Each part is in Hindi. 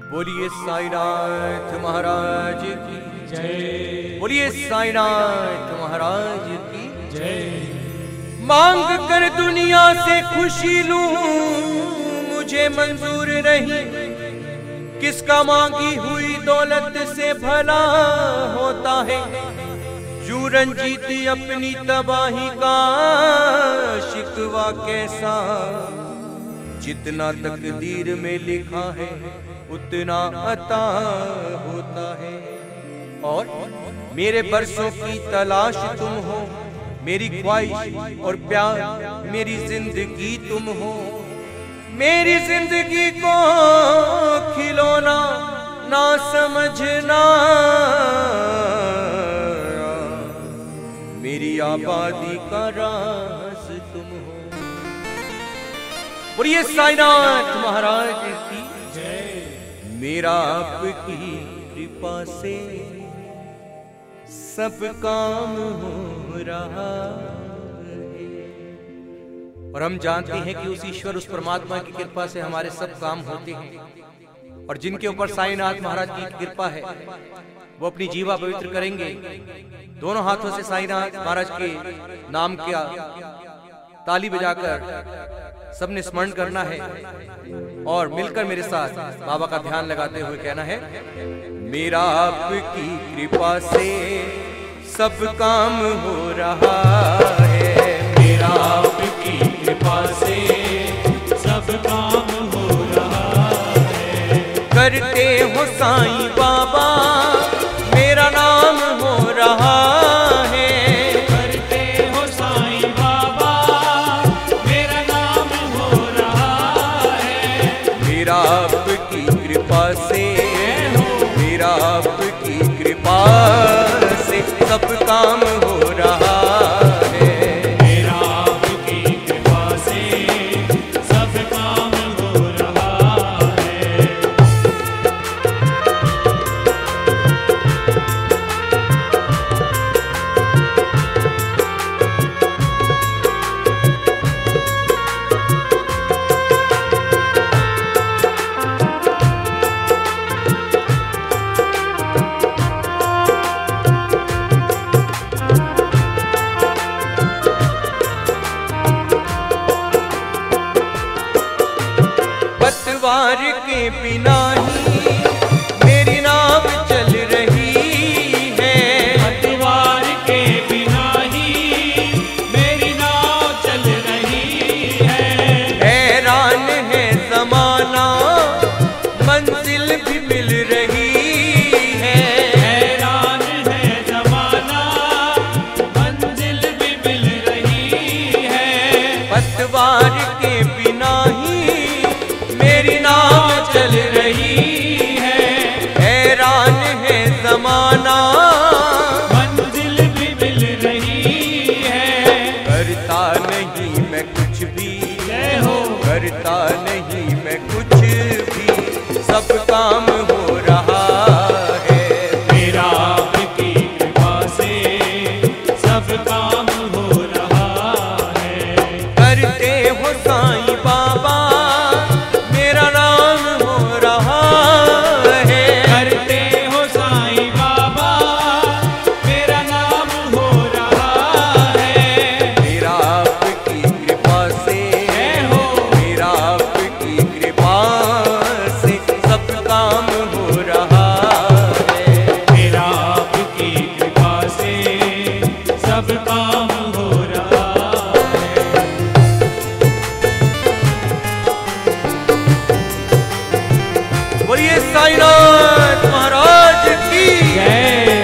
बोलिए साईनाथ महाराज की जय। बोलिए साईनाथ महाराज की जय। मांग कर दुनिया से खुशी लूं मुझे मंजूर नहीं, किसका मांगी हुई दौलत से भला होता है। यूं रंजीत अपनी तबाही का शिकवा कैसा, जितना तकदीर में लिखा है उतना अता होता है। और मेरे बरसों की तलाश तुम हो, मेरी ख्वाहिश और प्यार मेरी जिंदगी तुम हो। मेरी जिंदगी को खिलौना ना समझना, मेरी आबादी का राज तुम हो। बोलिए साईनाथ महाराज की जय। मेरा आपकी कृपा से सब काम हो रहा है। और हम जानते हैं कि उस ईश्वर, उस परमात्मा की कृपा से हमारे सब काम होते हैं। और जिनके ऊपर साईनाथ महाराज की कृपा है वो अपनी जीवा पवित्र करेंगे। दोनों हाथों से साईनाथ महाराज के नाम का ताली बजाकर सबने स्मरण करना है और मिलकर मेरे साथ बाबा का ध्यान लगाते हुए कहना है, मेरा आपकी कृपा से सब काम हो रहा है। मेरा आपकी कृपा से सब काम हो रहा है। करते हो साईं बाबा मेरा नाम हो रहा है। करते हो साईं बाबा मेरा नाम हो रहा है। मेरा आपकी कृपा से, मेरा आपकी कृपा से सब काम हो रहा है। मेरा आपकी कृपा से सब काम हो रहा है। पतवार के बिना ही मेरी नाव चल रही है। पतवार के बिना ही मेरी नाव चल रही है। हैरान है जमाना मंजिल भी मिल रही है। हैरान है जमाना मंजिल भी मिल रही है। पतवार के बिना ही मेरी नाव चल रही है। हैरान है जमाना मंजिल भी मिल रही है। करता नहीं मैं कुछ भी, जय हो। करता नहीं मैं कुछ भी, सब काम हो रहा है। मेरा आपकी कृपा से सब काम हो रहा है। करते हो साईं बाबा मेरा नाम हो रहा है। करते हो साईं बाबा मेरा नाम हो रहा है। मेरा आपकी कृपा से, हो। मेरा आपकी कृपा से सब काम हो रहा है। मेरा आपकी कृपा से सब काम हो रहा है। बोलिए साईनाथ महाराज की जय।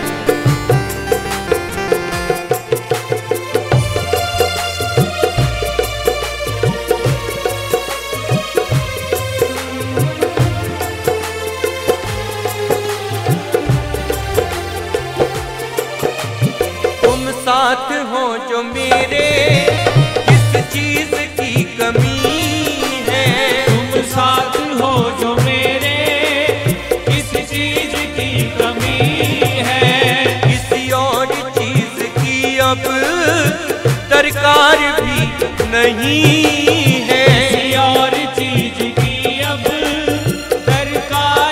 तुम साथ हो जो मेरे, किस चीज की कमी है। तुम साथ हो जो मेरे किस चीज की कमी है। किसी और चीज की अब दरकार भी नहीं है। किसी और चीज की अब दरकार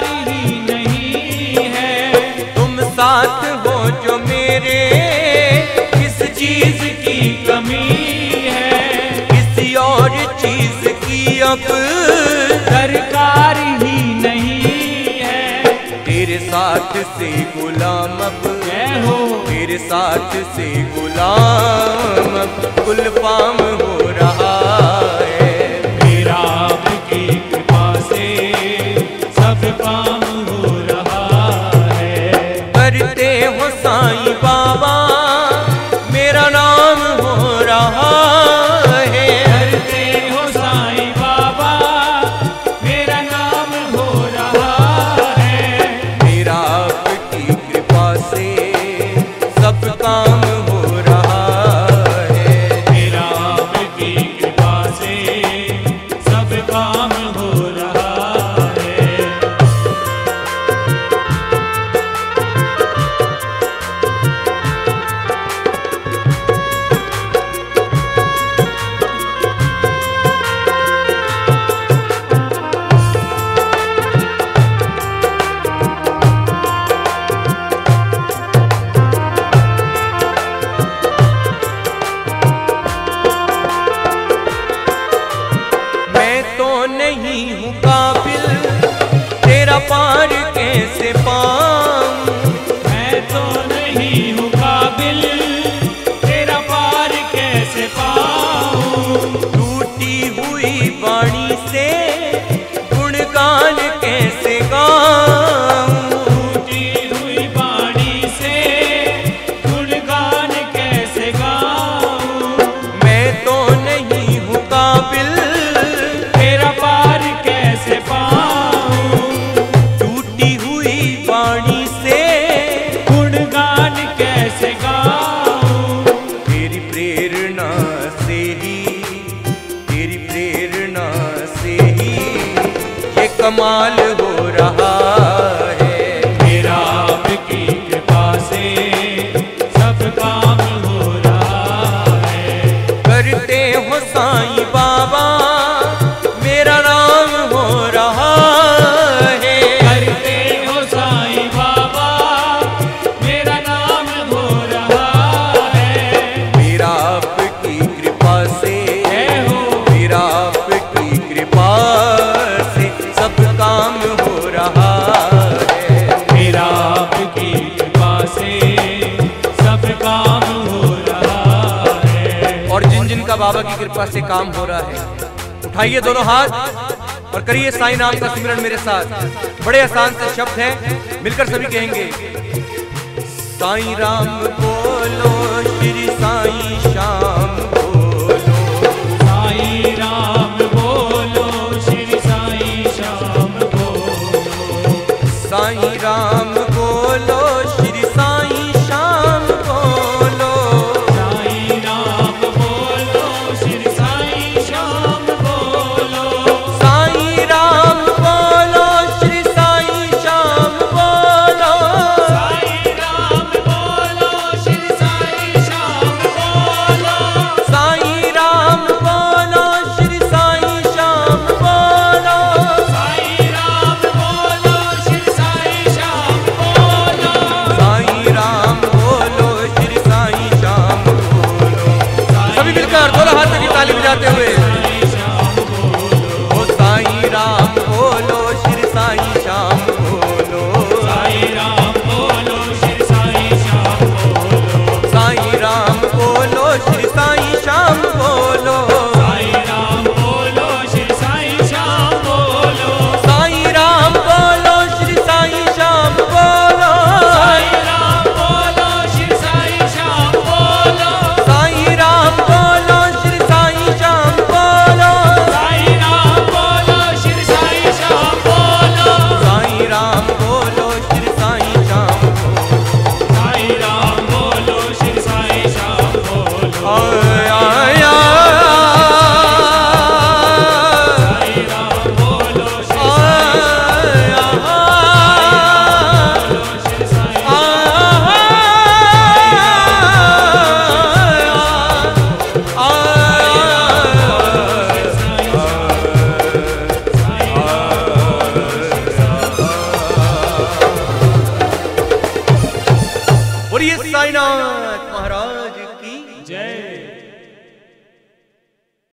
साथ से गुलाम अब, जय हो। तेरे साथ से गुलाम अब गुलफाम हो रहा है। मेरा आपकी कृपा से सब काम हो रहा है। करते हो साईं बाबा मेरा नाम हो रहा है। करते हो साईं बाबा मेरा नाम हो रहा है। मेरा आपकी कृपा से सब काम हो रहा है। मेरा आपकी कृपा से सब काम हो रहा है। मैं तो नहीं हूँ काबिल तेरा पार कैसे पाऊं। मैं तो नहीं हूँ काबिल तेरा पार कैसे पाऊं। टूटी हुई वाणी से गुणगान कैसे गाऊं। टूटी हुई वाणी से गुणगान कैसे गाऊं। मैं तो नहीं हूँ काबिल तेरा पार कैसे पाऊं। टूटी हुई वाणी से गुणगान कैसे गाऊं। तेरी प्रेरणा से ही, तेरी प्रेरणा से ही ये कमाल हो रहा है। मेरा आपकी कृपा से सब काम हो रहा है। करते हो साईं बाबा मेरा नाम हो रहा है। करते हो साईं बाबा मेरा नाम हो रहा है। मेरा आपकी कृपा से, जय हो। मेरा आपकी कृपा से सब काम हो रहा है। मेरा आपकी कृपा से सब काम हो रहा है। और जिन जिन का बाबा की कृपा से काम हो रहा है, उठाइए दोनों हाथ और करिए साईं नाम का सिमरन मेरे साथ। बड़े आसान से शब्द हैं, मिलकर सभी कहेंगे। साईं राम बोलो, श्री साईं श्याम बोलो। साईं राम बोलो, श्री साईं श्याम बोलो। साईं राम बोलो, श्री साईं श्याम बोलो। साईं राम बोलो, श्री साईं श्याम बोलो। साईं राम बोलो, श्री साईं श्याम बोलो। साईं राम बोलो, श्री साईं श्याम बोलो। साईं राम बोलो, श्री साईं श्याम बोलो। साईं राम बोलो, श्री साईं श्याम बोलो। साईं राम बोलो, श्री साईं श्याम बोलो। सभी मिलकर दोनों हाथों की ताली बजाते हुए। ओ साईं राम बोलो, श्री साईं श्याम बोलो। साईं राम बोलो, श्री साईं श्याम बोलो। साईं राम बोलो, श्री साईं श्याम बोलो। साईं राम बोलो, श्री साईं श्याम बोलो। साईं राम बोलो, श्री साईं श्याम बोलो। साईं राम बोलो, श्री साईं श्याम बोलो। साईं राम बोलो, श्री साईं श्याम बोलो। साईं राम बोलो, श्री साईं श्याम बोलो। साईं राम बोलो, श्री साईं श्याम बोलो। साईं राम बोलो, श्री साईं श्याम बोलो। आय आय आय। साईं राम बोलो, श्री आय आय। श्री साईं बोलिए साईनाथ महाराज की जय।